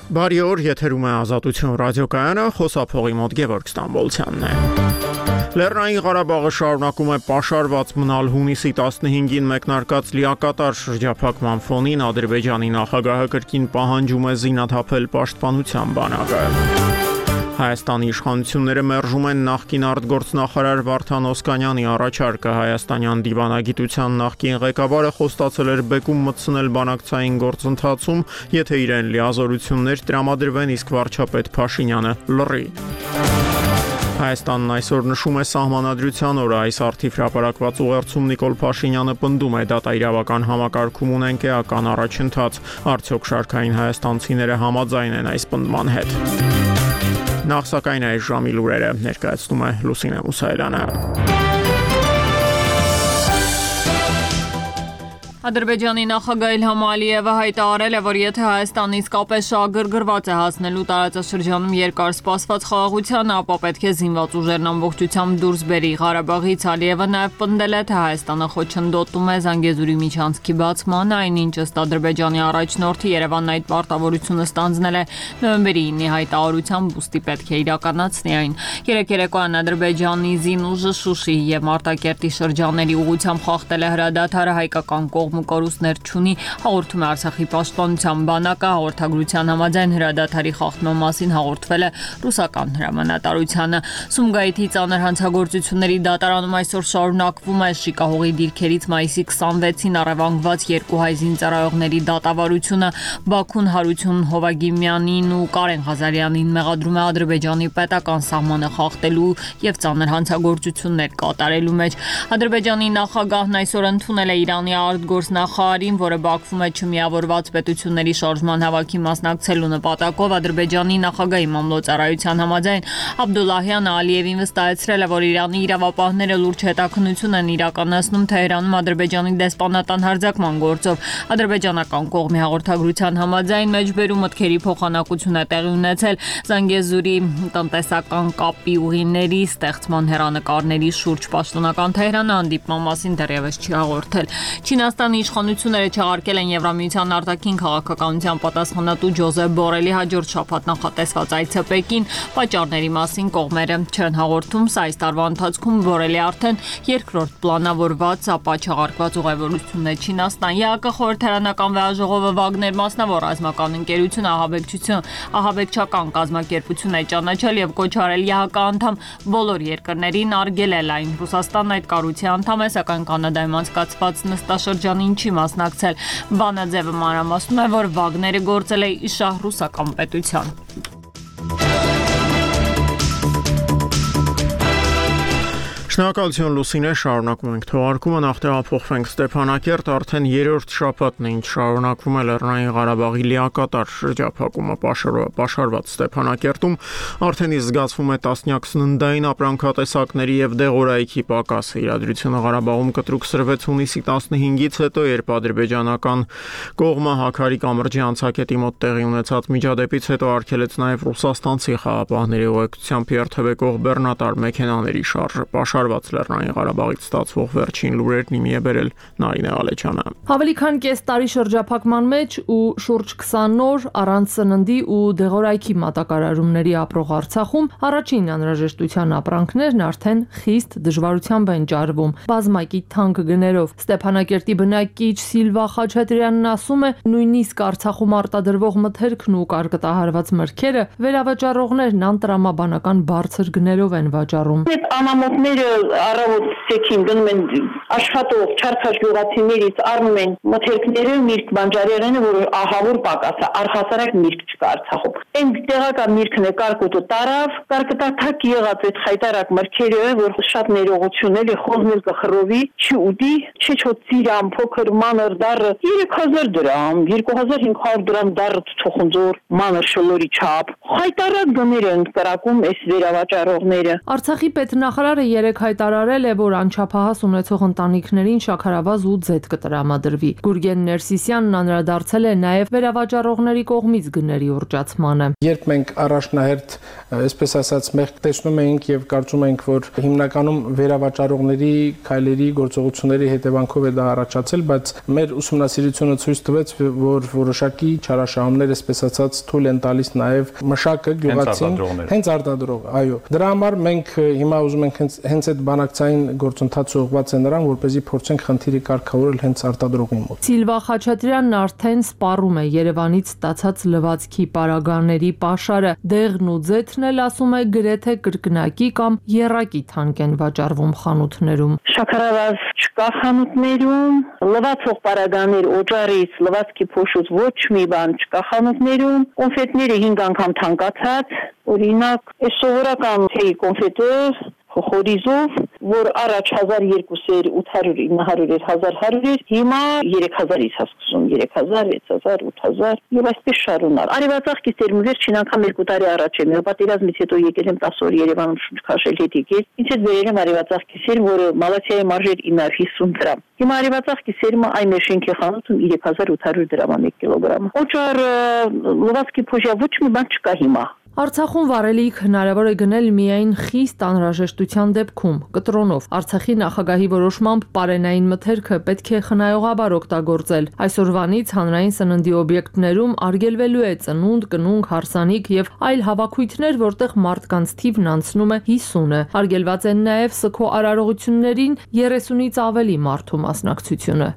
Բարի օր, եթերում է Ազատություն ռադիոկայանը, խոսափողի մոտ Գևորգ Ստամբոլցյանն է։ Լեռնային Ղարաբաղը շարունակում է պաշարված մնալ հունիսի 15-ին մեկնարկած լիակատար շրջափակման ֆոնին Ադրբեջանի նախագահը կրկին պահանջում է զինաթափել պաշտպանության բանակը։ Հայաստանի իշխանությունները մերժում են նախկին արտգործնախարար Վարդան Օսկանյանի առաջարկը։ Հայաստանյան դիվանագիտության նախկին ղեկավարը խոստացել էր բեկում մտցնել բանակցային գործընթացում, եթե իրեն լիազորություններ տրամադրվեն, իսկ վարչապետ Փաշինյանը լռի։ Հայաստանն այսօր նշում է Սահմանադրության օրը։ Այս առթիվ հրապարակված ուղերձում Նիկոլ Փաշինյանը պնդում է դատաիրավական համակարգում ունենք էական առաջընթաց։ Արդյոք շարքային հայաստանցիները համաձայն են այս պնդման հետ։ Նախ սակայն այս ժամի լուրերը ներկայացնում է Լուսինե Մուսայելյանը։ Ադրբեջանի նախագահ Իլհամ Ալիևը հայտարարել է, որ եթե Հայաստանը իսկապես շահագրգռված է հասնելու տարածաշրջանում երկար սպասված խաղաղությանը, ապա պետք է զինված ուժերն ամբողջությամբ դուրս բերի Ղարաբաղից։ Ալիևը նաև պնդել է, թե Հայաստանը խոչընդոտում է Զանգեզուրի միջանցքի բացմանը, այնինչ ըստ Ադրբեջանի առաջնորդի Երևանն այդ պարտավորությունը ստանձնել է նոյեմբերի 9-ի հայտարարությամբ, ուստի պետք է իրականացնի այն։ Երեկ երեկոյան Ադրբեջանի զինուժը Շուշիի եւ Մարտակերտի շրջանների ուղղությամբ խախտել է հրադադարը, հայկական կողմը կորուստներ չունի, հաղորդում է Արցախի պաշտպանության բանակը։ Հաղորդագրության համաձայն հրադադարի խախտման մասին հաղորդվել է ռուսական հրամանատարությանը։ Սումգայիթի ծանր հանցագործությունների դատարանում այսօր շարունակվում է Շիկահողի դիրքերից մայիսի 26-ին առևանգված երկու հայ զինծառայողների դատավարությունը։ Բաքուն Հարություն Հովագիմյանին ու Կարեն Ղազարյանին մեղադրում է Ադրբեջանի պետական սահմանը խախտելու եւ ծանր հանցագործություններ կատարելու մեջ։ Ադրբեջանի նախագահն այսօր ընդունել է Իրանի արտգործնախարարին, որը Բաքվում է չմիավորված պետությունների շարժման հավաքի մասնակցելու նպատակով։ Ադրբեջանի նախագահի մամլոյցարայության համաձայն Աբդուլլահյանը Ալիևին վստահեցրել է, որ Իրանի իրավապահները լուրջ հետաքննություն են իրականացնում Թեհրանում Ադրբեջանի դեսպանատան հարձակման գործով։ Ադրբեջանական կողմի հաղորդագրության համաձայն մեջբերում մտքերի փոխանակություն է տեղի ունեցել Զանգեզուրի տնտեսական կապի ուղիների ստեղծման հեռանկարների շուրջ։ Պաշտոնական Թեհրանը հանդիպման մասին դեռևս չի հաղորդել։ Չինաստանի իշխանությունները չեղարկել են Եվրամիության արտաքին քաղաքականության պատասխանատու Ջոզեփ Բորելի հաջորդ շաբաթ նախատեսված այցը Պեկին։ Պատճառների մասին կողմերը չեն հաղորդում։ Սա այս տարվա ընթացքում Բորելի արդեն երկրորդ պլանավորված, ապա չեղարկված ուղևորությունն է Չինաստան։ ԵԱԿ խորհրդարանական վեաժողովը Վագներ մասնավոր ռազմական ընկերություն ահաբեկչական կազմակերպություն է ճանաչել եւ կոչ արել ԵԱԿ անդամ բոլոր երկրներին արգելել այն։ Ռուսաստանն այդ կառույցի անդամ է, սակայն Կանադայում անցկացված նստաշրջանին չի մասնակցել։ Բանաձևը մանրամասնում է, որ Վագները գործել է իշահ ռուսական պետության։ Շնորհակալություն Լուսինե, շարունակում ենք թողարկումը, նախ տեղափոխվենք Ստեփանակերտ, արդեն երրորդ շաբաթն է, ինչ շարունակվում է Լեռնային Ղարաբաղի լիակատար շրջափակումը պաշարված Ստեփանակերտում, արդեն իսկ զգացվում է տասնյակ սննդային ապրանքատեսակների եւ դեղորայքի պակասը։ Իրադրությունը Ղարաբաղում կտրուկ սրվեց հունիսի 15-ից հետո, երբ ադրբեջանական կողմը Հաքարի կամրջի անցակետի մոտ տեղի ունեցած միջադեպից հետո արգելեց նաեւ ռուսաստանցի խաղապահների ուղեկցությամբ երթևեկող բեռնատար մեքենաների շարժը։ Լեռնային Ղարաբաղից ստացվող վերջին լուրերն իմի է բերել Նարինե Ալեչյանը։ Ավելի քան կես տարի շրջափակման մեջ ու շուրջ 20 օր առանց սննդի ու դեղորայքի մատակարարումների ապրող Արցախում առաջին անհրաժեշտության ապրանքներն արդեն խիստ դժվարությամբ են ճարվում բազմակի թանկ գներով։ Ստեփանակերտի բնակիչ Սիլվա Խաչատրյանն ասում է, նույնիսկ Արցախում արտադրվող մթերքն ու կարկտահարված մրգերը վերավաճառողներն անտրամաբանական բարձր գներով են վաճառում։ Առավոտ սեքին գնում են աշխատող չարչար գյուղացիներից առնում են մթերքները, միրգ բանջարեղենը, որ ահավոր պակաս է, առհասարակ միրգ չկա Արցախում։ Այն տեղական միրգն է կարկուտը տարավ, կարկտաթակ եղած այդ խայտարակ մրգերը, որ շատ ներողություն էլի խոզներ կխռովի, չուտի, չչոցիրամ, փոքր մանր դառը 3000 դրամ, 2500 դրամ դառը թոխունձոր, մանր շլորի չափ։ Խայտարակ գներ են կրակում այս վերավաճառողները։ Արցախի պետնախարարը երեք Մեկ հայտարարել է, որ անչափահաս ունեցող ընտանիքներին շաքարավազ ու ձետ կտրամադրվի։ Գուրգեն Ներսիսյանն անդրադարձել է նաև վերավաճառողների կողմից գների ուռճացմանը։ Երբ մենք առաջնահերթ, այսպես ասած, մեղք տեսնում էինք եւ կարծում էինք, որ հիմնականում վերավաճառողների քայլերի գործողությունների հետևանքով է դա առաջացել, բայց մեր ուսումնասիրությունը ցույց տվեց, որ որոշակի չարաշահումներ, այսպես ասած, թույլ են տալիս նաև մշակը գյուղացին, հենց արտադրող, այո։ Դրա համար մենք հիմա ուզում ենք հենց այդ բանակցային գործընթացը ուղղված է նրան, որպեսզի փորձենք խնդիրը կարգավորել հենց արտադրողի մոտ։ Սիլվա Խաչատրյանն արդեն սպառում է Երևանից ստացած լվացքի պարագաների պաշարը։ Դեղն ու ձեթն էլ, ասում է, գրեթե կրկնակի կամ եռակի թանկ են վաճառվում խանութներում։ Շաքարավազ չկա խանութներում, լվացող պարագաներ օջարից, լվացքի փոշուց ոչ մի բան չկա խանութներում, կոնֆետները 5 անգամ թանկացած, օրինակ, այս սովորական թեյ կոնֆետը խորիզով, որ առաջ 1200 էր, 800, 900 էր, 1100 էր, հիմա 3000-ից հասկսում, 3000, 6000, 8000 եւ այսպես շարունակ։ Արևածաղկի սերմը վերջին անգամ 2 տարի առաջ եմ, պատերազմից հետո եկել եմ 10 օր Երևանում շունչ քաշել հետ եկել։ Ինձ հետ վերել եմ արևածաղկի սերմ, որը Մալաթիայի մարժեր 950 դրամ։ Հիմա արևածաղկի սերմը այն մեր շենքի խանութում 3800 դրամ է 1 կիլոգրամը։ Օճառ լվացքի փոշյա ոչ մի բան չկա հիմա։ Արցախում վարելիք հնարավոր է գնել միայն խիստ անհրաժեշտության դեպքում, կտրոնով։ Արցախի նախագահի որոշմամբ պարենային մթերքը պետք է խնայողաբար օգտագործել։ Այսօրվանից հանրային սննդի օբյեկտներում արգելվելու է ծնունդ, կնունկ, հարսանիք եւ այլ հավաքույթներ, որտեղ մարդկանց թիվն անցնում է 50-ը։ Արգելված են նաեւ սգո արարողություններին 30-ից ավելի մարդու մասնակցությունը։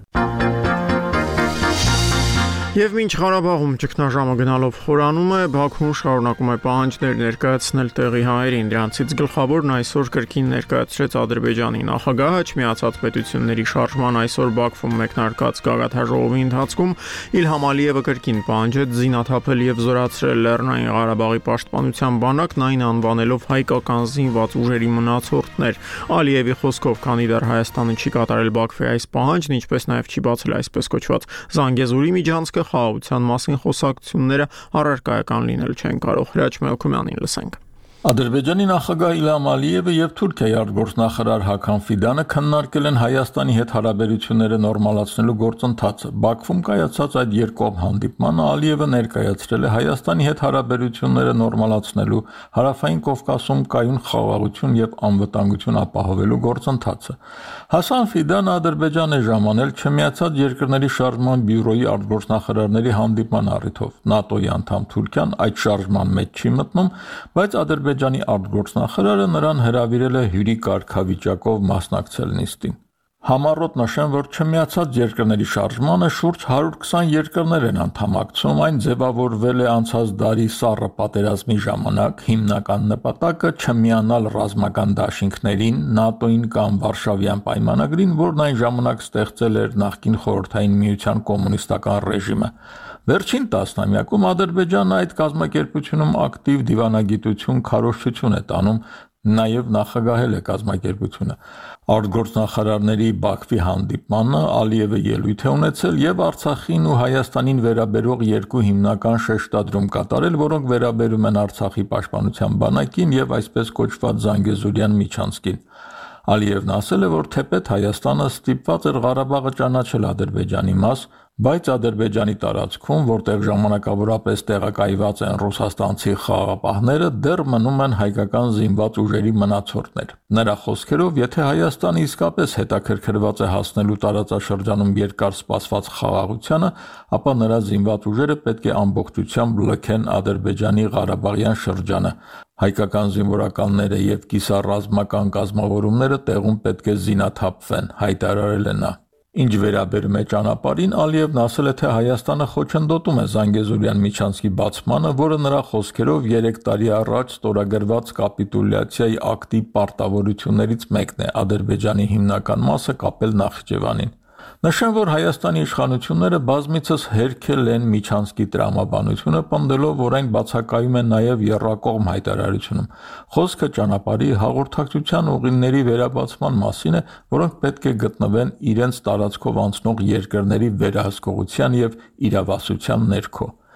Եվ մինչ Ղարաբաղում ճգնաժամը գնալով խորանում է, Բաքուն շարունակում է պահանջներ ներկայացնել տեղի հայերին։ Դրանցից գլխավորն այսօր կրկին ներկայացրեց Ադրբեջանի նախագահը Միացած Պետությունների շարժման այսօր Բաքվում մեկնարկած գագաթնաժողովի ընթացքում Իլհամ Ալիևը կրկին պահանջեց զինաթափել եւ զորացրել Լեռնային Ղարաբաղի պաշտպանության բանակն, այն անվանելով հայկական զինված ուժերի մնացորդներ։ Ալիևի խոսքով, քանի դեռ Հայաստանը չի կատարել Բաքվի այս պահանջն, ինչպես նաեւ չի բացել այսպես կոչված Զանգեզուրի միջանցքը, խաղաղության մասին խոսակցությունները առարկայական լինել չեն կարող։ Հրաչ Մելքումյանին լսենք։ Ադրբեջանի նախագահ Իլհամ Ալիևը եւ Թուրքիայի արտգործնախարար Հական Ֆիդանը քննարկել են Հայաստանի հետ հարաբերությունները նորմալացնելու գործընթացը։ Բաքվում կայացած այդ երկկողմ հանդիպմանը Ալիևը ներկայացրել է Հայաստանի հետ հարաբերությունները նորմալացնելու, Հարավային Կովկասում կայուն խաղաղություն եւ անվտանգություն ապահովելու գործընթացը։ Հասան Ֆիդանը Ադրբեջան է ժամանել Չմիացած երկրների շարժման բյուրոյի արտգործնախարարների հանդիպման առիթով։ ՆԱՏՕ-ի անդամ Թուրքիան այդ շարժման մեջ չի մտնում, բայց Ադրբեջանի արտգործնախարարը նրան հրավիրել է հյուրի կարգավիճակով մասնակցել նիստին։ Համառոտ նշեմ, որ Չմիացած երկրների շարժմանը շուրջ 120 երկրներ են անդամակցում, այն ձևավորվել է անցած դարի սառը պատերազմի ժամանակ, հիմնական նպատակը չմիանալ ռազմական դաշինքներին, ՆԱՏՕ-ին կամ Վարշավյան պայմանագրին, որն այն ժամանակ ստեղծել էր նախկին Խորհրդային Միության կոմունիստական ռեժիմը։ Վերջին տասնամյակում Ադրբեջանը այդ կազմակերպությունում ակտիվ դիվանագիտություն, քարոզչություն է տանում, նաև նախագահել է կազմակերպությունը։ Արտգործնախարարների Բաքվի հանդիպմանը Ալիևը ելույթ է ունեցել եւ Արցախին ու Հայաստանին վերաբերող երկու հիմնական շեշտադրում կատարել, որոնք վերաբերում են Արցախի պաշտպանության բանակին եւ այսպես կոչված Զանգեզուրյան միջանցքին։ Ալիևն ասել է, որ թեպետ Հայաստանը ստիպված էր Ղարաբաղը ճանաչել Ադրբեջանի մաս, բայց Ադրբեջանի տարածքում, որտեղ ժամանակավորապես տեղակայված են ռուսաստանցի խաղաղապահները, դեռ մնում են հայկական զինված ուժերի մնացորդներ։ Նրա խոսքերով, եթե Հայաստանը իսկապես հետաքրքրված է հասնելու տարածաշրջանում երկար սպասված խաղաղությանը, ապա նրա զինված ուժերը պետք է ամբողջությամբ լքեն Ադրբեջանի Ղարաբաղյան շրջանը։ Հայկական զինվորականները եւ կիսառազմական կազմավորումները տեղում պետք է զինաթափվեն, հայտարարել է նա։ Ինչ վերաբերում է ճանապարհին, Ալիևն ասել է, թե Հայաստանը խոչընդոտում է Զանգեզուրյան միջանցքի բացմանը, որը նրա խոսքերով 3 տարի առաջ ստորագրված կապիտուլյացիայի ակտի պարտավորություններից մեկն է Ադրբեջանի հիմնական մասը կապել Նախիջևանին։ Նշեմ, որ Հայաստանի իշխանությունները բազմիցս հերքել են միջանցքի տրամաբանությունը, պնդելով, որ այն բացակայում է նաև եռակողմ հայտարարությունում։ Խոսքը ճանապարհի հաղորդակցության ուղիների վերաբացման մասին է, որոնք պետք է գտնվեն իրենց տարածքով անցնող երկրների վերահսկողության եւ իրավասության ներքո։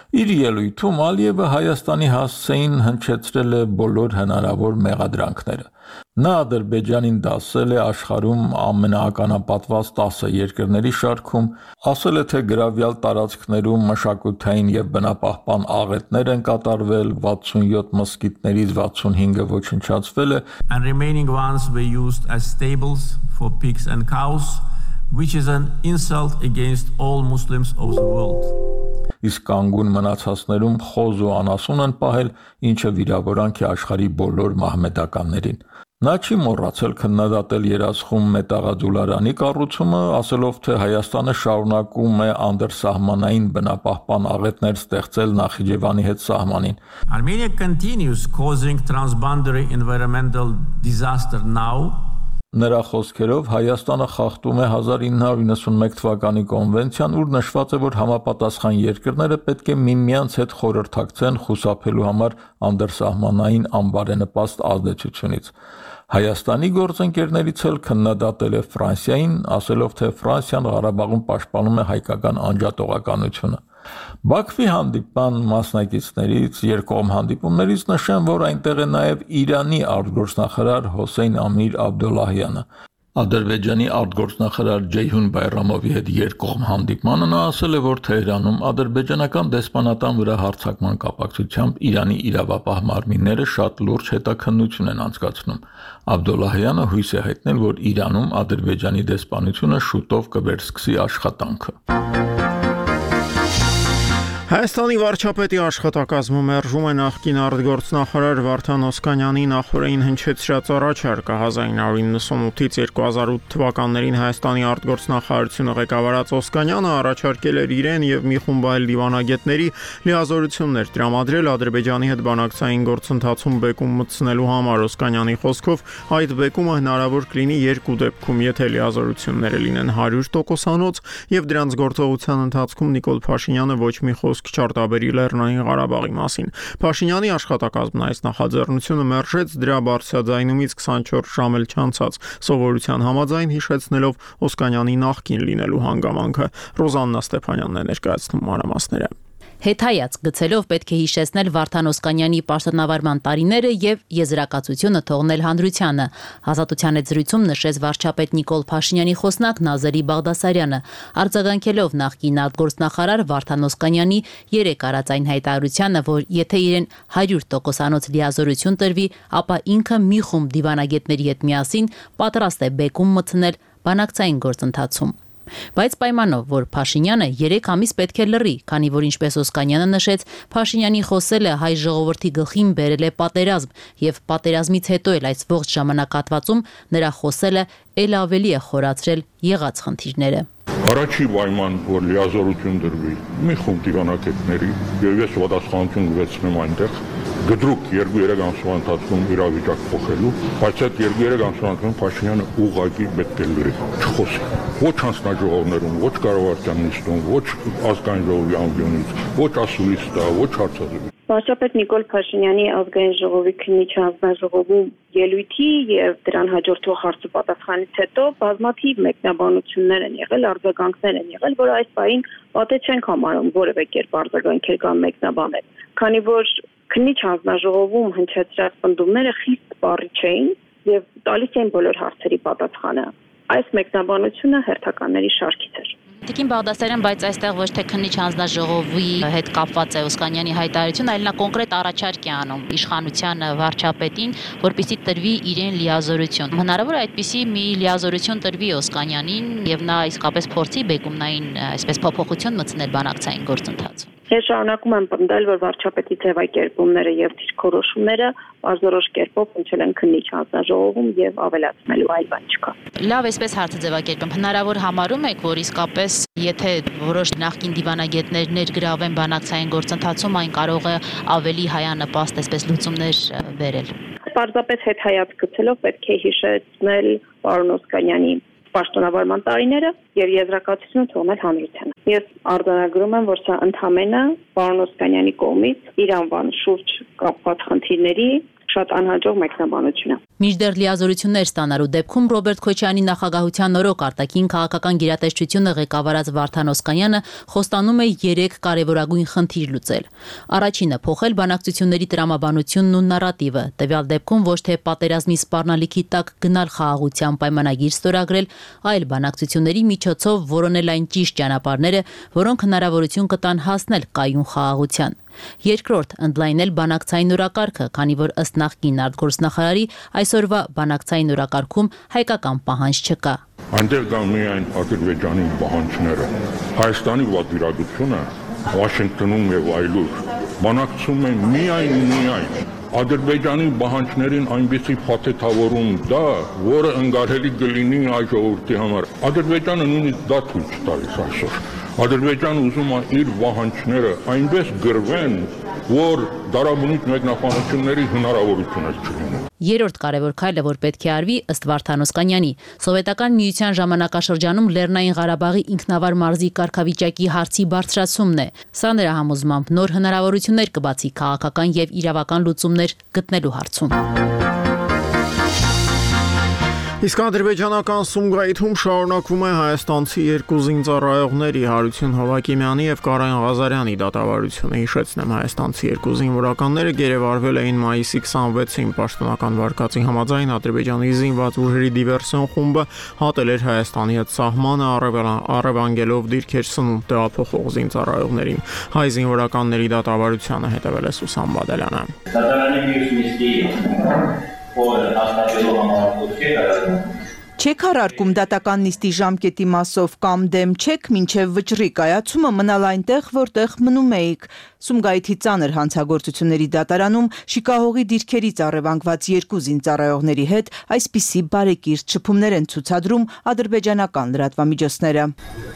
Իր ելույթում Ալիևը Հայաստանի հասցեին հնչեցրել է բոլոր հնարավոր մեղադրանքները։ Նա Ադրբեջանին դասել է աշխարհում ամենաականապատված 10 երկրների շարքում, ասել է, թե գրավյալ տարածքներում մշակութային եւ բնապահպան աղետներ են կատարվել, 67 մզկիթներից 65-ը ոչնչացվել է, and remaining ones were used as stables for pigs and cows, which is an insult against all Muslims of the world. Իսկ կանգուն մնացածներում խոզ ու անասուն են պահել, ինչը վիրավորանք է աշխարհի բոլոր մահմեդականներին։ Նա չի մոռացել քննադատել երաշխում մետաղաձուլարանի կառուցումը, ասելով, թե Հայաստանը շարունակում է անդրսահմանային բնապահպան աղետներ ստեղծել Նախիջևանի հետ սահմանին։ Armenia continues causing transboundary environmental disaster now. Նրա խոսքերով Հայաստանը խախտում է 1991 թվականի կոնվենցիան, ուր նշված է, որ համապատասխան երկրները պետք է միմյանց հետ խորհրդակցեն խուսափելու համար անդրսահմանային անբարենպաստ ազդեցությունից։ Հայաստանի գործընկերներից էլ քննադատել է Ֆրանսիային, ասելով, թե Ֆրանսիան Ղարաբաղում պաշտպանում է հայկական անջատողականությունը։ Բաքվի հանդիպման մասնակիցներից երկկողմ հանդիպումներից նշեմ, որ այնտեղ է նաև Իրանի արտգործնախարար Հոսեյն Ամիր Աբդոլլահյանը։ Ադրբեջանի արտգործնախարար Ջեյհուն Բայրամովի հետ երկկողմ հանդիպմանը նա ասել է, որ Թեհրանում ադրբեջանական դեսպանատան վրա հարձակման կապակցությամբ Իրանի իրավապահ մարմինները շատ լուրջ հետաքննություն են անցկացնում։ Աբդոլլահյանը հույս է հայտնել, որ Իրանում Ադրբեջանի դեսպանությունը շուտով կվերսկսի աշխատանքը։ Հայաստանի վարչապետի աշխատակազմում մերժում է նախկին արտգործնախարար Վարդան Օսկանյանի նախորդին հնչեցրած առաջարկը 1998-ից 2008 թվականներին Հայաստանի արտգործնախարարությունը ղեկավարած Օսկանյանը առաջարկել էր իրեն եւ մի խումբ այլ դիվանագետների լիազորություններ տրամադրել Ադրբեջանի հետ բանակցային գործընթացում բեկում մտցնելու համար։ Օսկանյանի խոսքով այդ բեկումը հնարավոր կլինի երկու դեպքում, եթե լիազորությունները լինեն 100%-անոց եւ դրանց գործողության ընթացքում Նիկոլ Փաշինյանը ոչ մի չարտաբերի Լեռնային Ղարաբաղի մասին։ Փաշինյանի աշխատակազմն այս նախաձեռնությունը մերժեց, դրա բարձրաձայնումից 24 ժամ էլ չանցած, սովորության համաձայն հիշեցնելով Օսկանյանի նախկին լինելու հանգամանքը։ Ռոզաննա Ստեփանյանն է ներկայացնում մանրամասները։ Հետայաց գցելով պետք է հիշեցնել Վարդան Օսկանյանի պաշտոնավարման տարիները եւ եզրակացությունը թողնել հանրությանը։ Ազատության հետ զրույցում նշեց վարչապետ Նիկոլ Փաշինյանի խոսնակ Նազերի Բաղդասարյանը, արձագանքելով նախկին արտգործնախարար Վարդան Օսկանյանի երեք արած այն հայտարարությանը, որ եթե իրեն 100%-անոց լիազորություն տրվի, ապա ինքը մի խումբ դիվանագետների հետ միասին պատրաստ է բեկում մտցնել բանակցային գործընթացում։ Բայց պայմանով, որ Փաշինյանը 3 ամիս պետք է լռի, քանի որ ինչպես Օսկանյանը նշեց, Փաշինյանի խոսելը հայ ժողովրդի գլխին բերել է պատերազմ, եւ պատերազմից հետո էլ այս ողջ ժամանակահատվածում նրա խոսելը ել ավելի է խորացրել եղած խնդիրները։ Առաջի պայման, որ լիազորություն դրվի մի խումբ դիվանագետների, եւ ես պատասխանատվություն կվեցնեմ այնտեղ, գդրուկ 2-3 ամսվա ընթացքում իրավիճակ փոխելու, բայց այդ 2-3 ամսվա ընթացքում Փաշինյանը ուղղակի պետք է լրի, չխոսի։ Ոչ հանձնաժողովներում, ոչ կառավարության նիստում, ոչ ազգային ժողովի ամբիոնից, ոչ ասուլիստա, ոչ հարցազրույց։ Վարչապետ Նիկոլ Փաշինյանի ազգային ժողովի քննիչ հանձնաժողովում ելույթի եւ դրան հաջորդող հարցը պատասխանից հետո բազմաթիվ մեկնաբանություններ են եղել, արձագանքներ են եղել, որ այս պահին պատե չենք համարում որևէ կերպ արձագանքել կամ մեկնաբանել, քանի որ քննիչ հանձնաժողովում հնչեցրած պնդումները խիստ սպառիչ էին եւ տալիս էին բոլոր հարցերի պատասխանը։ Այս մեկնաբանությունը հերթականների շարքից էր։ Տիկին Բաղդասարյան, բայց այստեղ ոչ թե քննիչ հանձնաժողովի հետ կապված է Օսկանյանի հայտարարությունը, այլ նա կոնկրետ առաջարկ է անում իշխանությանը, վարչապետին, որպեսզի տրվի իրեն լիազորություն։ Հնարավոր է այդպիսի մի լիազորություն տրվի Օսկանյանին եւ նա իսկապես փորձի բեկումնային այսպես փոփոխություն մտցնել բանակցային գործընթացում։ Ես շարունակում եմ պնդել, որ վարչապետի ձևակերպումները եւ դիրքորոշումները բազմորոշ կերպով հնչել են քննիչ հանձնաժողովում եւ ավելացնելու այլ բան չկա։ Լավ, այսպես հարցը ձևակերպում։ Հնարավոր համարում եք, որ իսկապես եթե որոշ նախկին դիվանագետներ ներգրավեն բանակցային գործընթացում, այն կարող է ավելի հայանպաստ այսպես լուծումներ բերել։ Պարզապես հետ հայաց գցելով պետք է հիշեցնել պարոն Օսկանյանի պաշտոնավարման տարիները եւ եզրակացությունը թողնել հանրությանը։ Ես արձանագրում եմ, որ սա ընդհանրապես պարոն Օսկանյանի կողմից իր անվան շուրջ կապված խնդիրների շատ անհաջող մեկնաբանություն է։ Մինչդեռ լիազորություններ ստանալու դեպքում Ռոբերտ Քոչարյանի նախագահության նորոք արտաքին քաղաքական գերատեսչությունը ղեկավարած Վարդան Օսկանյանը խոստանում է 3 կարևորագույն խնդիր լուծել։ Առաջինը՝ փոխել բանակցությունների տրամաբանությունն ու նարատիվը, տվյալ դեպքում ոչ թե պատերազմի սպառնալիքի տակ գնալ խաղաղության պայմանագիր ստորագրել, այլ բանակցությունների միջոցով որոնել այն ճիշտ ճանապարհները, որոնք հնարավորություն կտան հասնել կայուն խաղաղության։ Երկրորդ՝ ընդլայնել բանակցային օրակարգը, քանի որ ըստ նախկին արտգործնախարարի այսօրվա բանակցային օրակարգում հայկական պահանջ չկա։ Այնտեղ կան միայն Ադրբեջանի պահանջները։ Հայաստանի պատվիրակությունը Վաշինգտոնում եւ այլուր բանակցում է միայն Ադրբեջանի պահանջներին այնպեսի փաթեթավորում դա, որը ընկալելի կլինի այ ժողովրդի համար։ Ադրբեջանը նույնիսկ դա թույլ չտալիս այսօր։ Ադրբեջանը ուզում է իր պահանջները այնպես գրվեն, որ դարաբնույթ մեկնաբանությունների հնարավորություն չլինի։ Երրորդ կարևոր քայլը, որ պետք է արվի, ըստ Վարդան Օսկանյանի, Սովետական միության ժամանակաշրջանում Լեռնային Ղարաբաղի ինքնավար մարզի կարգավիճակի հարցի բարձրացումն է։ Սա նրա համոզմամբ նոր հնարավորություններ կբացի քաղաքական եւ իրավական լուծումներ գտնելու հարցում։ Իսկ ադրբեջանական Սումգայիթում շարունակվում է հայաստանցի 2 զինծառայողների Հարություն Հովակիմյանի եւ Կարեն Ղազարյանի դատավարությունը։ Հիշեցնեմ, հայաստանցի 2 զինվորականները գերեվարվել էին մայիսի 26-ին պաշտոնական վարկածի համաձայն Ադրբեջանի զինված ուժերի դիվերսիոն խումբը հատել էր Հայաստանի հետ սահմանը առևանգելով դիրքեր սնունդ տեղափոխող զինծառայողներին։ Հայ զինվորականների դատավարությանը հետևել է Սուսան Բադալյանը։ Չեք հարարկում դատական նիստի ժամկետի մասով կամ դեմ չեք մինչև վճռի կայացումը մնալ այնտեղ, որտեղ մնում էիք։ Սումգայիթի ծանր հանցագործությունների դատարանում շիկահողի դիրքերից առևանգված 2 զինծառայողների հետ այսպիսի բարեկիրթ շփումներ են ցուցադրում ադրբեջանական լրատվամիջոցները։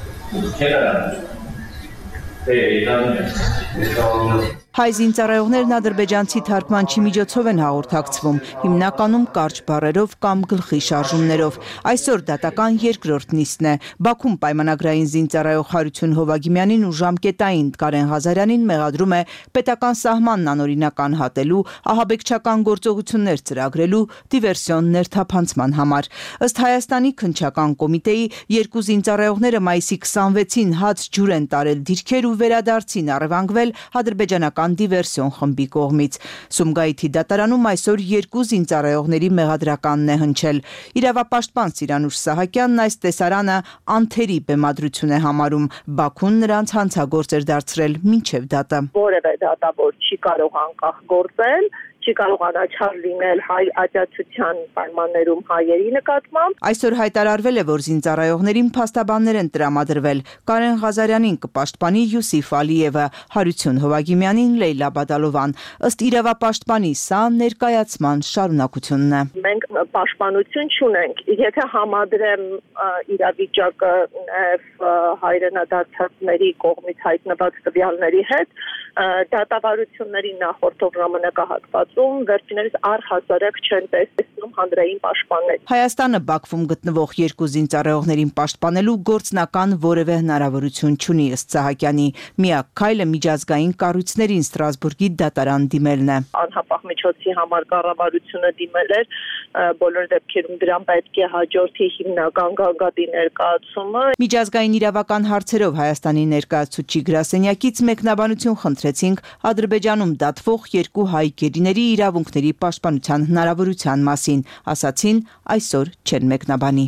Հայ զինծառայողներն ադրբեջանցի թարգմանչի միջոցով են հաղորդակցվում, հիմնականում կարճ բառերով կամ գլխի շարժումներով։ Այսօր դատական երկրորդ նիստն է։ Բաքվում պայմանագրային զինծառայող Հարություն Հովակիմյանին ու ժամկետային Կարեն Ղազարյանին մեղադրում է պետական սահմանն անօրինական հատելու, ահաբեկչական գործողություններ ծրագրելու, դիվերսիոն ներթափանցման համար։ Ըստ Հայաստանի քննչական կոմիտեի 2 զինծառայողները մայիսի 26-ին հաց ջուր են տարել դիրքեր ու վերադարձին առևանգվել ադրբեջանական դիվերսիոն խմբի կողմից։ Սումգայիթի դատարանում այսօր 2 զինծառայողների մեղադրականն է հնչել։ Իրավապաշտպան Սիրանուշ Սահակյանն այս տեսարանը անթերի բեմադրություն է համարում։ Բաքուն նրանց հանցագործ էր դարձրել մինչև դատը։ Որևէ դատավոր չի կարող անկախ գործել, չի կարող անաչառ լինել հայ աջակցության պայմաններում հայերի նկատմամբ։ Այսօր հայտարարվել է, որ զինծառայողներին փաստաբաններ են տրամադրվել։ Կարեն Ղազարյանին կպաշտպանի Յուսիֆ Ալիևը, Հարություն Հովակիմյանին Լեյլա Բադալովան։ Ըստ իրավապաշտպանի սա ներկայացման շարունակությունն է։ Մենք պաշտպանություն չունենք։ Եթե ժամադրեմ իրավիճակը հայրենադարձածների կողմից հայտնված տվյալների հետ, դատավարությունների նախորդ ժամանակահատվածում վերջիններս առհասարակ չեն տեսնում հանրային պաշտպաններ։ Հայաստանը Բաքվում գտնվող 2 զինծառայողներին պաշտպանելու գործնական որևէ հնարավորություն չունի ըստ Սահակյանի։ Միակ քայլը միջազգային կառույցներին Ստրասբուրգի դատարան դիմելն է։ Անհապաղ միջոցի համար կառավարությունը դիմել էր, բոլոր դեպքերում դրան պետք է հաջորդի հիմնական գագաթի ներկայացումը։ Միջազգային իրավական հարցերով Հայաստանի ներկայացուցիչ գրասենյակից մեկնաբանություն խնդրեցինք Ադրբեջանում դատվող 2 հայ գերիների իրավունքների պաշտպանության հնարավորության մասին, ասացին այսօր չեն մեկնաբանի։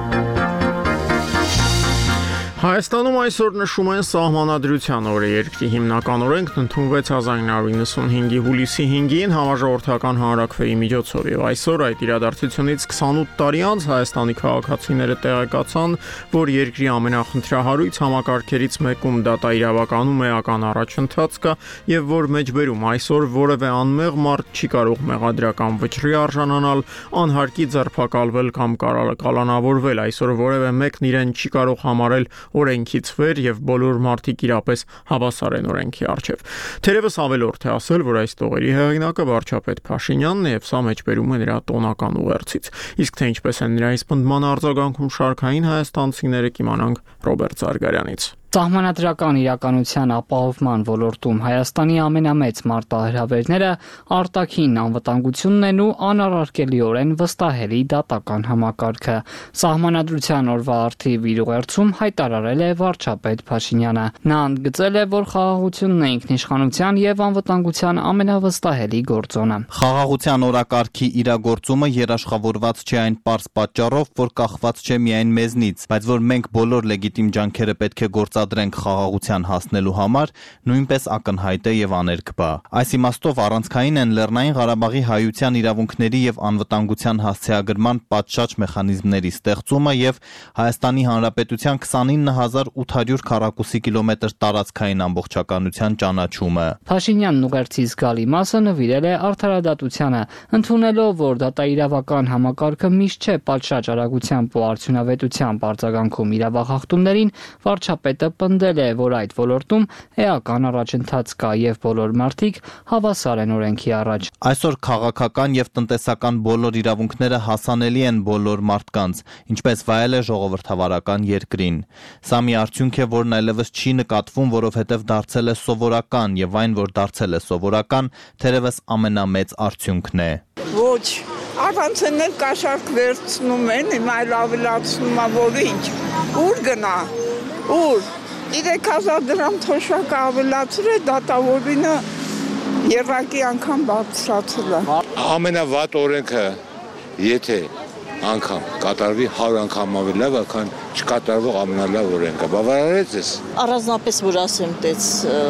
Հայաստանում այսօր նշում են Սահմանադրության օրը։ Երկրի հիմնական օրենքն ընդունվեց 1995-ի հուլիսի 5-ին համաժողովրդական հանրաքվեի միջոցով, եւ այսօր այդ իրադարձությունից 28 տարի անց Հայաստանի քաղաքացիները տեղեկացան, որ երկրի ամենախնդրահարույց համակարգերից մեկում դատաիրավականում էական առաջընթաց կա եւ որ մեջբերում այսօր որևէ անմեղ մարդ չի կարող մեղադրական վճռի արժանանալ, անհարկի ձերբակալվել կամ կալանավորվել։ Այսօր որևէ մեկն իրեն չի կարող համարել օրենքից վեր եւ բոլոր մարդիկ իրապես հավասար են օրենքի առջև։ Թերևս ավելորդ է ասել, որ այս տողերի հեղինակը վարչապետ Փաշինյանն է եւ սա մեջբերում է նրա տոնական ուղերձից։ Իսկ թե ինչպես են նրա իսկ պնդման արձագանքում շարքային հայաստանցիները կիմանանք Ռոբերտ Զարգարյանից։ Սահմանադրական իրականության ապահովման ոլորտում Հայաստանի ամենամեծ մարտահրավերները արտաքին անվտանգությունն են ու անառարկելիորեն վստահելի դատական համակարգը։ Սահմանադրության օրվա արդիվ իր ուղերձում հայտարարել է վարչապետ Փաշինյանը։ Նա ընդգծել է, որ խաղաղությունն է ինքնիշխանության եւ անվտանգության ամենավստահելի գործոնը։ Խաղաղության օրակարգի իրագործումը երաշխավորված չէ այն պարզ պատճառով, որ կախված չէ միայն մեզնից, բայց որ մենք բոլոր լեգիտիմ ջանքերը պետք է գործադրենք խաղաղության հասնելու համար, նույնպես ակնհայտ է եւ աներկբա։ Այս իմաստով առանցքային են Լեռնային Ղարաբաղի հայության իրավունքների եւ անվտանգության հասցեագրման պատշաճ մեխանիզմների ստեղծումը եւ Հայաստանի Հանրապետության 29800 քառակուսի կիլոմետր տարածքային ամբողջականության ճանաչումը։ Փաշինյանն ուղերձի զգալի մասը նվիրել է արդարադատությանը, ընդունելով, որ դատաիրավական համակարգը միշտ չէ պատշաճ արագությամբ ու արդյունավետությամբ արձագանքում իրավախախտումներին, վարչապետը պնդել է, որ այդ ոլորտում էական առաջընթաց կա եւ բոլոր մարդիկ հավասար են օրենքի առաջ։ Այսօր քաղաքական եւ տնտեսական բոլոր իրավունքները հասանելի են բոլոր մարդկանց, ինչպես վայել է ժողովրդավարական երկրին։ Սա մի արդյունք է, որն այլևս չի նկատվում, որովհետեւ դարձել է սովորական եւ այն, որ դարձել է սովորական, թերևս ամենամեծ արդյունքն է։ Ոչ, առանց էլ կաշառք վերցնում են, հիմա այլ ավելացնում է, որ ինչ, ուր գնա, ուր, 3000 դրամ թոշակը ավելացրել է, դատավորինը եռակի անգամ բարձրացել է։ Ամենավատ օրենքը, եթե անգամ կատարվի 100 անգամ ավելի լավ, քան չկատարվող ամենալավ օրենքը, բավարարեց ես։ Առանձնապես որ ասեմ, տես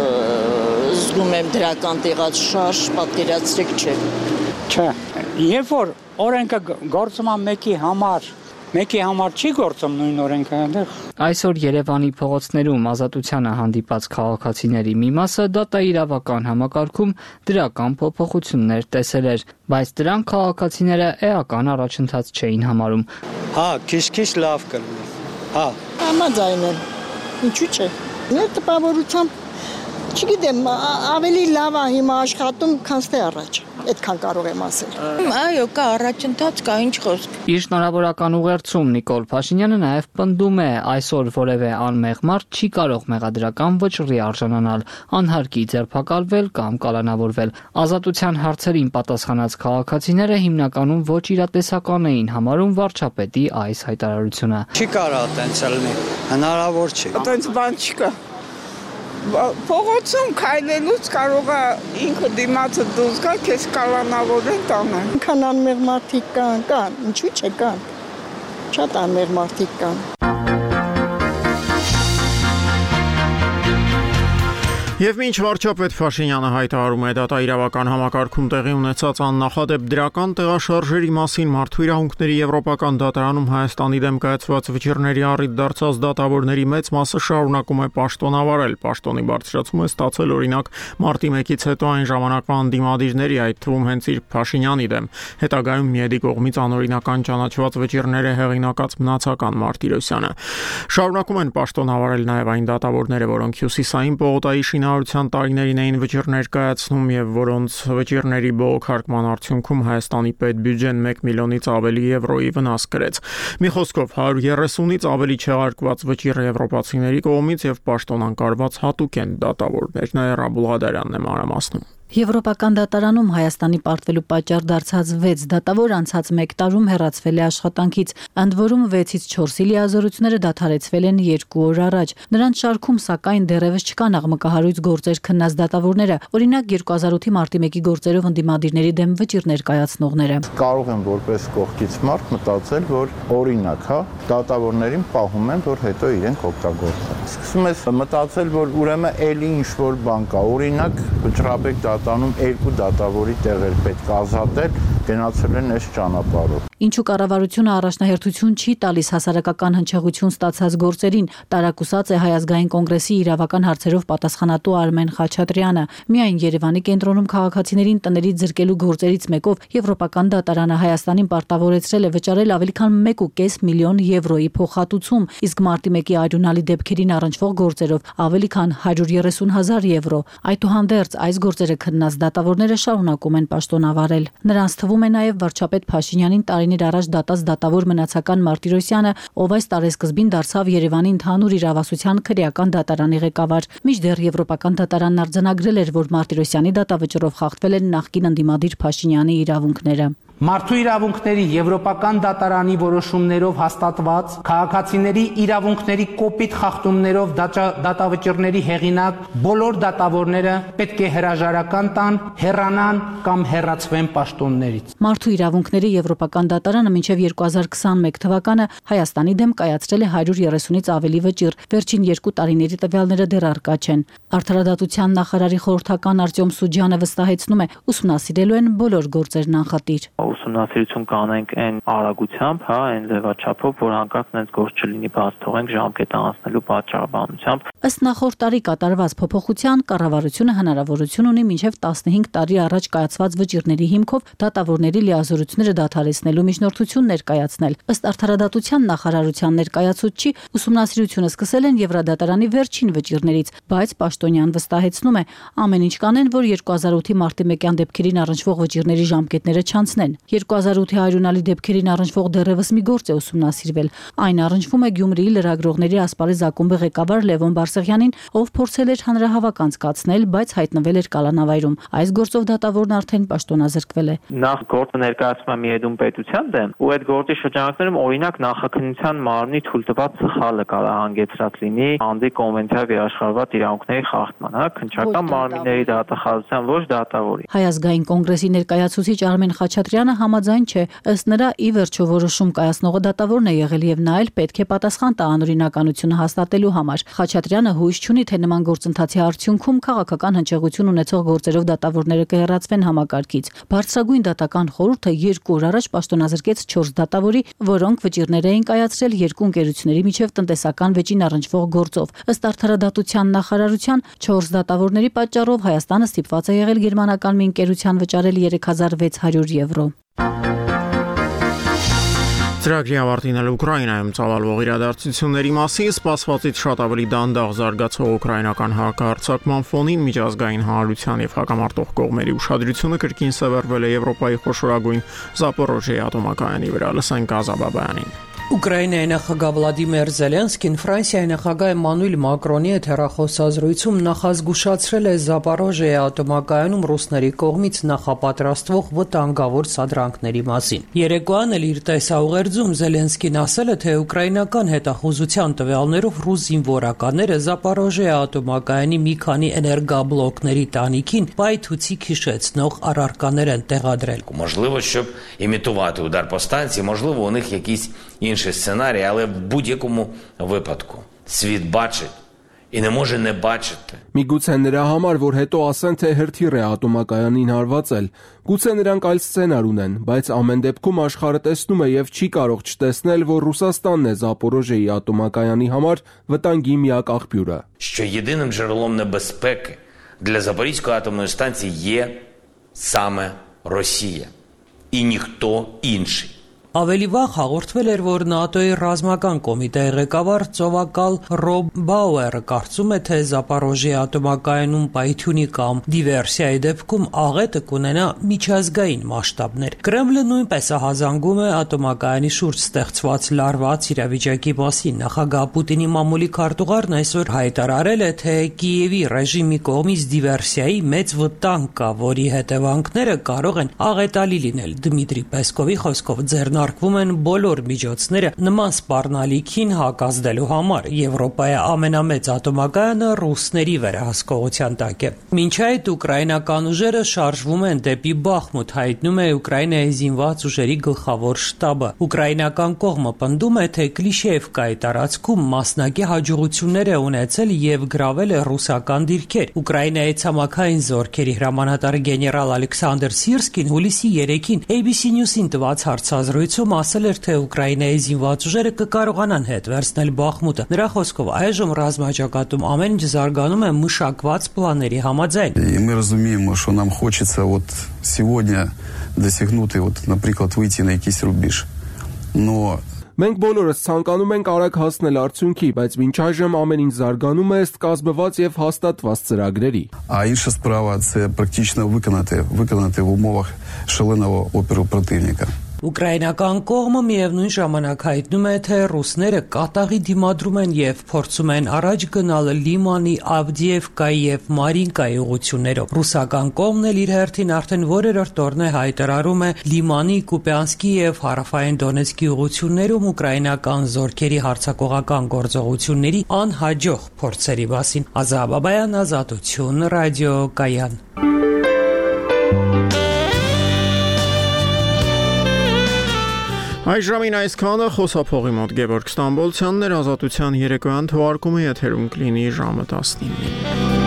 զգում եմ դրական տեղած շարժ, պատկերացրեք չէ։ Չէ, երբ որ օրենքը գործում է մեկի համար չի գործում նույն օրենքը այնտեղ։ Այսօր Երևանի փողոցներում ազատությանը հանդիպած քաղաքացիների մի մասը դատաիրավական համակարգում դրական փոփոխություններ տեսել էր, բայց դրանք քաղաքացիները էական առաջընթաց չէին համարում։ Հա, քիչ լավ կլինի։ Հա, համաձայն եմ։ Ինչու՞ չէ։ Մեր տպավորությամբ չգիտեմ, ավելի լավ է հիմա աշխատում, քան թե առաջ։ Այդքան կարող եմ ասել։ Այո, կա առաջընթաց, կա ինչ խոսք։ Իր շնորհավորական ուղերձում Նիկոլ Փաշինյանը նաև պնդում է, այսօր որևէ անմեղ մարդ չի կարող մեղադրական վճռի արժանանալ, անհարկի ձերբակալվել կամ կալանավորվել։ Ազատության հարցերին պատասխանած քաղաքացիները հիմնականում ոչ իրատեսական էին համարում վարչապետի այս հայտարարությունը։ Չի կարող այդպես լինի, հնարավոր չի։ Այդպես բան չկա։ Փողոցում քայլելուց կարող է ինքը դիմացը դուրս գա, քեզ կալանավորեն տանեն։ Քան անմեղ մարդիկ կան, ինչու՞ չէ կան։ Շատ անմեղ մարդիկ կան։ Եվ մինչ վարչապետ Փաշինյանը հայտարարում է դատաիրավական համակարգում տեղի ունեցած աննախադեպ դրական տեղաշարժերի մասին մարդու իրավունքների եվրոպական դատարանում Հայաստանի դեմ կայացված վճիռների առիթ դարձած դատավորների մեծ մասը շարունակում է պաշտոնավարել։ Պաշտոնի բարձրացում է ստացել օրինակ մարտի 1-ից հետո այն ժամանակվա անդիմադիրների, այդ թվում հենց իր Փաշինյանի դեմ։ Հետագայում Միեդի կողմից անօրինական ճանաչված վճիռները հեղինակած մնացական Մարտիրոսյանը։ Շարունակում են պաշտոնավարել նաև այն դատավորները, որոնք հյուսիսային պողոտայի շինարարության տարիներին էին վճիռներ կայացնում եւ որոնց վճիռների բողոքարկման արդյունքում Հայաստանի պետբյուջեն 1 միլիոնից ավելի եվրոյի վնաս կրեց։ Մի խոսքով 130-ից ավելի չեղարկված վճիռ եվրոպացիների կողմից եւ պաշտոնանկարված հատուկ են դատավորներ։ Նաիրա Բուլղադարյանն է մանրամասնում։ Եվրոպական դատարանում Հայաստանի պարտվելու պատճառ դարձած 6 դատավոր անցած 1 տարում հեռացվել է աշխատանքից, ընդ որում 6-ից 4-ի լիազորությունները դադարեցվել են 2 օր առաջ։ Նրանց շարքում սակայն դեռևս չկան աղմկահարույց գործեր քննած դատավորները, օրինակ 2008-ի մարտի 1-ի գործերով ընդդիմադիրների դեմ վճիռներ կայացնողները։ Կարող եմ որպես կողքից մարդ մտածել, որ օրինակ, դատավորներին պահում են, որ հետո իրենք օգտագործեն։ Սկսում ես մտածել, որ ուրեմն էլի ինչ-որ բան կա, օրինակ վճռաբեկ տանում 2 դատավորի տեղեր պետք է ազատել, գնացել են այս ճանապարհով։ Ինչու կառավարությունը առաջնահերթություն չի տալիս հասարակական հնչեղություն ստացած գործերին, տարակուսած է Հայ ազգային կոնգրեսի իրավական հարցերով պատասխանատու Արմեն Խաչատրյանը։ Միայն Երևանի կենտրոնում քաղաքացիներին տներից զրկելու գործերից մեկով Եվրոպական դատարանը Հայաստանին պարտավորեցրել է վճարել ավելի քան 1.5 միլիոն եվրոյի փոխհատուցում, իսկ մարտի 1-ի արյունալի դեպքերին առնչվող գործերով ավելի քան 130,000 եվրո։ Այդուհանդերձ այս գործերը քննած դատավորները շարունակում են պաշտոնավարել։ Նրանց թվում է նաև վարչապետ Փաշինյանին տարիներ տարիներ առաջ դատած դատավոր Մնացական Մարտիրոսյանը, ով այս տարեսկզբին դարձավ Երևանի ընդհանուր իրավասության քրեական դատարանի ղեկավար։ Մինչդեռ Եվրոպական դատարանն արձանագրել էր, որ Մարտիրոսյանի դատավճռով խախտվել են նախկին ընդդիմադիր Փաշինյանի իրավունքները։ Մարդու իրավունքների Եվրոպական դատարանի որոշումներով հաստատված քաղաքացիների իրավունքների կոպիտ խախտումներով դատավճռների հեղինակ բոլոր դատավորները պետք է հրաժարական տան, հեռանան կամ հեռացվեն պաշտոններից։ Մարդու իրավունքների Եվրոպական դատարանը մինչև 2021 թվականը Հայաստանի դեմ կայացրել է 130-ից ավելի վճիռ, վերջին 2 տարիների տվյալները դեռ առկա չեն։ Արդարադատության նախարարի խորհրդական Արտյոմ Սուջյանը վստահեցնում է, ուսումնասիրելու են բոլոր գործերն անխտիր։ Ուսումնասիրություն կանենք այն արագությամբ, այն ձևաչափով, որ հանկարծ այնպես գործ չլինի, բաց թողենք ժամկետը անցնելու պատճառաբանությամբ։ Ըստ նախորդ տարի կատարված փոփոխության, կառավարությունը հնարավորություն ունի մինչև 15 տարի առաջ կայացված վճիռների հիմքով դատավորների լիազորությունները դադարեցնելու միջնորդություն ներկայացնել։ Ըստ Արդարադատության նախարարության ներկայացուցչի, ուսումնասիրությունը սկսել են Եվրադատարանի վերջին վճիռներից, բայց Պաշտոնյան վստահեցնում է, ամեն ինչ կանեն, որ 2008-ի մարտի 1-յան դեպքերին առնչվող վճիռների ժամկետները չանցնեն։ 2008-ի հայրենալի դեպքերին առնչվող դեռևս մի գործ է ուսումնասիրվել։ Այն առնչվում է Գյումրիի լրագրողների ասպարեզ ակումբի ղեկավար Լևոն Բարսեղյանին, ով փորձել էր հանրահավաք անցկացնել, բայց հայտնվել էր կալանավայրում։ Այս գործով դատավորն արդեն պաշտոնազրկվել է։ Նախ գործը ներկայացվում է Միեդում պետության դեմ, ու այդ գործի շրջանակներում օրինակ նախաքննության մարմնի թույլտված սխալը կարող հանգեցրած լինի Անդի կոնվենցիայով երաշխավորված իրավունքների խախտման, քննչական մարմինների դատախազության, ոչ դատավորի։ Հայ ազգային կոնգրեսի ներկայացուցիչ Արմեն Խաչատրյանը համաձայն չէ, ըստ նրա ի վերջո որոշում կայացնողը դատավորն է եղել եւ նա էլ պետք է պատասխան տա անօրինականությունը հաստատելու համար։ Խաչատրյանը հույս չունի, թե նման գործընթացի արդյունքում քաղաքական հնչեղություն ունեցող գործերով դատավորները կհեռացվեն համակարգից։ Բարձրագույն դատական խորհուրդը 2 օր առաջ պաշտոնազրկեց 4 դատավորի, որոնք վճիռներ էին կայացրել 2 ընկերությունների միջև տնտեսական վեճին առնչվող գործով։ Ըստ Արդարադատության նախարարության 4 դատավորների պատճառով Հայաստանը ստիպված է եղել գերմանական մի ընկերության վճարել 3600 եվրո։ Ծրագրի ավարտին էլ Ուկրաինայում ծավալվող իրադարձությունների մասին սպասվածից շատ ավելի դանդաղ զարգացող ուկրաինական հակահարձակման ֆոնին միջազգային հանրության եւ հակամարտող կողմերի ուշադրությունը կրկին սևեռվել է Եվրոպայի խոշորագույն Զապորոժիե ատոմակայանի վրա։ Լսենք Ազաբաբյանին։ Ուկրաինայի նախագահ Վլադիմիր Զելենսկին Ֆրանսիայի նախագահ Էմանուել Մակրոնի հետ հեռախոսազրույցում նախազգուշացրել է Զապորոժիե ատոմակայանում ռուսների կողմից նախապատրաստվող վտանգավոր սադրանքների մասին։ Երեկոյան էլ իր տեսաուղերձում Զելենսկին ասել է, թե ուկրաինական հետախուզության տվյալներով ռուս զինվորականները Զապորոժիե ատոմակայանի մի քանի էներգաբլոկների տանիքին պայթուցիկ հիշեցնող առարկաներ են տեղադրել։ Можливо, щоб імітувати удар по станції, можливо, у них якісь інший сценарій, але в будь-якому випадку світ бачить і не може не бачити. Միգուցե նրա համար, որ հետո ասեն, թե հրթիռ է ատոմակայանին հարվածել, գուցե նրանք այլ սցենար ունեն, բայց ամեն դեպքում աշխարհը տեսնում է եւ չի կարող չտեսնել, որ Ռուսաստանն է Զապորոժիեի ատոմակայանի համար վտանգի միակ աղբյուրը. Що єдиним джерелом небезпеки для Запорізької атомної станції є саме Росія і ніхто інший. Ավելի վաղ հաղորդվել էր, որ ՆԱՏՕ-ի ռազմական կոմիտեի ղեկավար ծովակալ Ռոբ Բաուերը կարծում է, թե Զապորոժիե ատոմակայանում պայթյունի կամ դիվերսիայի դեպքում աղետը կունենա միջազգային մասշտաբներ։ Կրեմլը նույնպես ահազանգում է ատոմակայանի շուրջ ստեղծված լարված իրավիճակի մասին։ Նախագահ Պուտինի մամուլի քարտուղարն այսօր հայտարարել է, թե Կիևի ռեժիմի կողմից դիվերսիայի մեծ վտանգ կա, որի հետևանքները կարող են աղետալի լինել։ Դմիտրի Պեսկովի խոսքով ձեռնարկվում են բոլոր միջոցները նման սպառնալիքին հակազդելու համար։ Եվրոպայի ամենամեծ ատոմակայանը ռուսների վերահսկողության տակ է։ Մինչ այդ ուկրաինական ուժերը շարժվում են դեպի Բախմուտ, հայտնում է Ուկրաինայի զինված ուժերի գլխավոր շտաբը։ Ուկրաինական կողմը պնդում է, թե Կլիշեևկայի տարածքում մասնակի հաջողություններ է ունեցել եւ գրավել է ռուսական դիրքեր։ Ուկրաինայի ցամաքային զորքերի հրամանատար գեներալ Ալեքսանդր Սիրսկին հուլիսի 3-ին ABC News-ին տված հարցազրույցում ասել էր, թե Ուկրաինայի զինված ուժերը կկարողանան հետ վերցնել Բախմուտը։ Նրա խոսքով այժմ ռազմաճակատում ամեն ինչ զարգանում է մշակված планերի համաձայն։ И мы разумеем, что нам хочется вот сегодня достигнуть, вот, например, выйти на якийсь рубеж. Но Մենք բոլորս ցանկանում ենք արագ հասնել արդյունքի, բայց մինչ այժմ ամեն ինչ զարգանում է ըստ կազմված եւ հաստատված ծրագրերի։ А інша справа це практично виконати в умовах шаленого опору противника. Ուկրաինական կողմը միևնույն ժամանակ հայտնում է, թե ռուսները կատաղի դիմադրում են եւ փորձում են առաջ գնալ Լիմանի, Ավդիևկայի եւ Մարինկայի ուղղություններով։ Ռուսական կողմն էլ իր հերթին արդեն որերորդ օրն է հայտարարում է Լիմանի, Կուպյանսկի եւ Հարավային Դոնեցկի ուղղություններում ուկրաինական զորքերի հարձակողական գործողությունների անհաջող փորձերի մասին։ Ազատ Բաբայան, Ազատություն, Ռադիո Կայան։ Այժմին այսքանը խոսափողի մոտ Գևորգ Ստամբոլցյանն էր, Ազատության երեկոյան թողարկումը եթերում կլինի ժամը 19-ին։